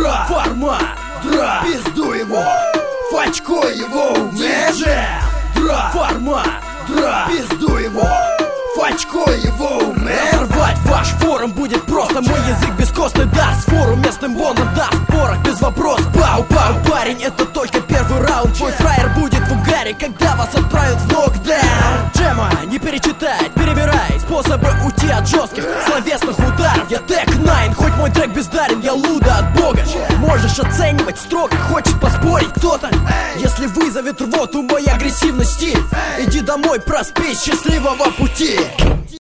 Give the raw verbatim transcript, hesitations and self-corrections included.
дра, формат, дра, пизду его, фачко его, мэджем, дра, формат, дра, пизду его, фачко его, мэджем. Разорвать ваш форум будет просто, мой язык бескостный даст форум местным бонзам, даст порох без вопросов. Пау-пау, парень, это только первый раунд, твой фраер будет в угаре, когда вас отправят в нокдаун. Джема не перечитать, перебирай способы уйти от жестких словесных ударов. Я Тек Найн, хоть мой трек бездарен, я луда от бога. Можешь оценивать строго, хочет поспорить кто-то. Если вызовет рвоту мой агрессивный стиль, иди домой, проспись, счастливого пути.